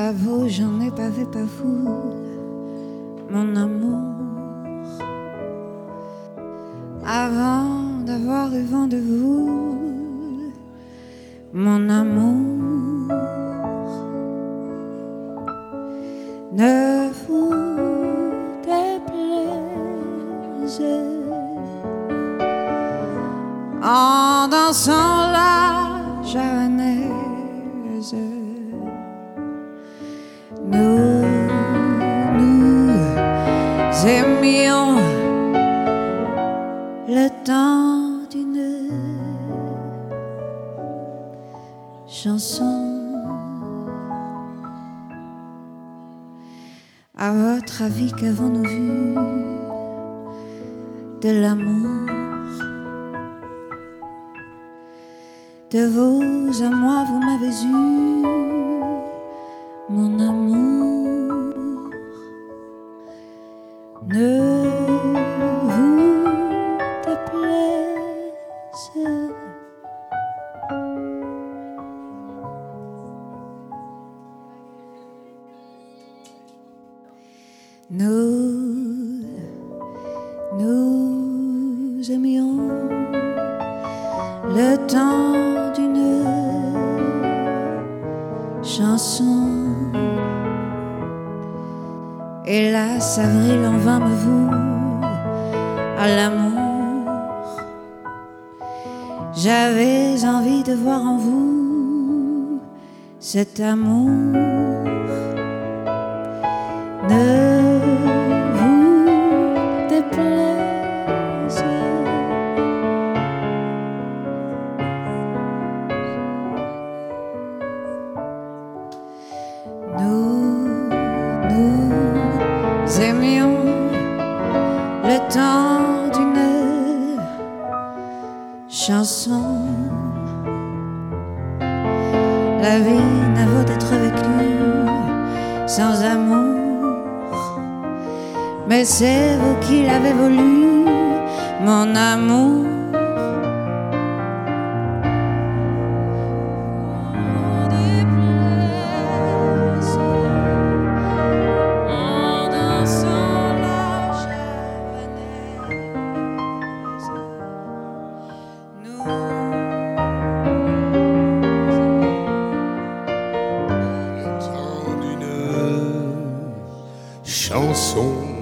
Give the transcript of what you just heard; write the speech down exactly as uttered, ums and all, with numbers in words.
Pas vous, j'en ai pas vu, pas vous, mon amour. Avant d'avoir eu vent de vous, mon amour. Ne vous déplaise en dansant la javanaise. Nous, nous aimions le temps d'une chanson. À votre avis, qu'avons-nous vu de l'amour? De vous à moi, vous m'avez eu, mon amour. Ne vous déplaise Nous, nous aimions le temps d'une chanson. Hélas, avril en vain me voue à l'amour. J'avais envie de voir en vous cet amour. Ne vous déplaise Nous, nous aimions le temps d'une chanson. La vie n'a vaut d'être vécue sans amour. Mais c'est vous qui l'avez voulu, mon amour. En dansant la javanaise, nous le temps d'une chanson.